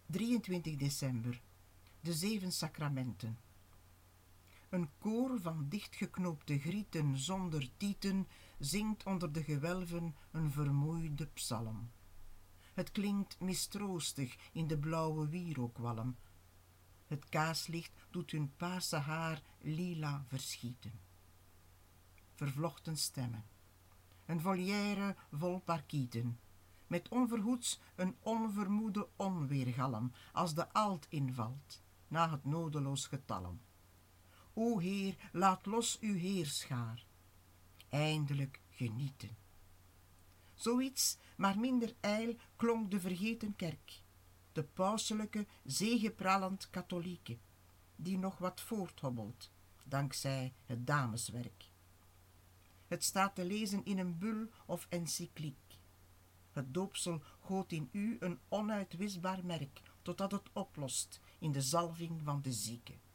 23 december. De 7 sacramenten. Een koor van dichtgeknoopte grieten zonder tieten zingt onder de gewelven een vermoeide psalm. Het klinkt mistroostig in de blauwe wierookwalm. Het kaarslicht doet hun paarse haar lila verschieten. Vervlochten stemmen. Een volière vol parkieten. Met onverhoeds een onvermoede onweergalm, als de alt invalt, na het nodeloos getalm. O Heer, laat los uw heerschaar. Eindelijk genieten. Zoiets, maar minder ijl, klonk de vergeten kerk. De pauselijke, zegepralend katholieke, die nog wat voorthobbelt, dankzij het dameswerk. Het staat te lezen in een bul of encycliek. Het doopsel goot in u een onuitwisbaar merk, totdat het oplost in de zalving van de zieke.